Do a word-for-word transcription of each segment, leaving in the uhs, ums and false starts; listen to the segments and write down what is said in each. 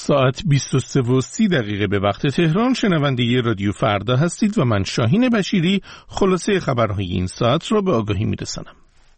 ساعت بیست و سه و سی دقیقه به وقت تهران. شنونده رادیو فردا هستید و من شاهین بشیری خلاصه خبرهای این ساعت را به آگاهی میرسانم.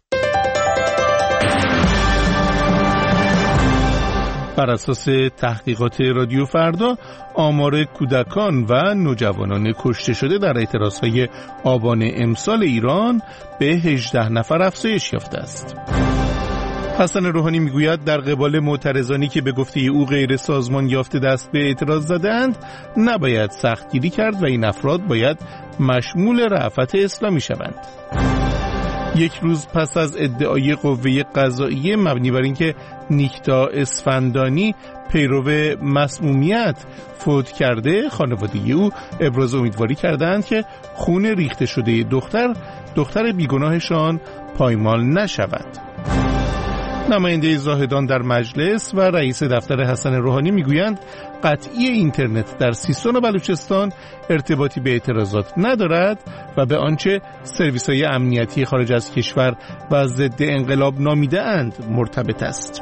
بر اساس تحقیقات رادیو فردا، آمار کودکان و نوجوانان کشته شده در اعتراضهای آبان امسال ایران به هجده نفر افزایش یافته است. حسن روحانی میگوید در قبال معترضانی که به گفته او غیر سازمان یافته دست به اعتراض زدند نباید سختگیری کرد و این افراد باید مشمول رأفت اسلامی شوند. یک روز پس از ادعای قوه قضاییه مبنی بر اینکه نیکتا اسفندانی پیرو مسمومیت فوت کرده، خانواده او ابراز امیدواری کردند که خون ریخته شده دختر دختر بیگناهشان پایمال نشود. نماینده زاهدان در مجلس و رئیس دفتر حسن روحانی میگویند قطعی اینترنت در سیستان و بلوچستان ارتباطی به اعتراضات ندارد و به آنچه سرویس‌های امنیتی خارج از کشور و ضد انقلاب نامیده اند مرتبط است.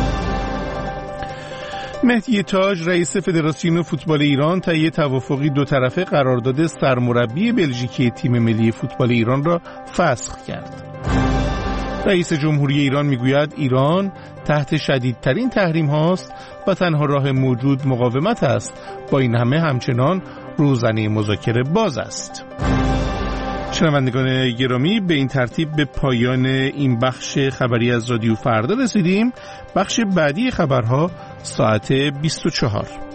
مهدی تاج رئیس فدراسیون فوتبال ایران طی توافقی دو طرفه قرارداد سرمربی بلژیکی تیم ملی فوتبال ایران را فسخ کرد. رئیس جمهوری ایران میگوید ایران تحت شدیدترین تحریم هاست و تنها راه موجود مقاومت است. با این همه همچنان روزنه مذاکره باز است. شنوندگان گرامی، به این ترتیب به پایان این بخش خبری از رادیو فردا رسیدیم. بخش بعدی خبرها ساعت بیست و چهار.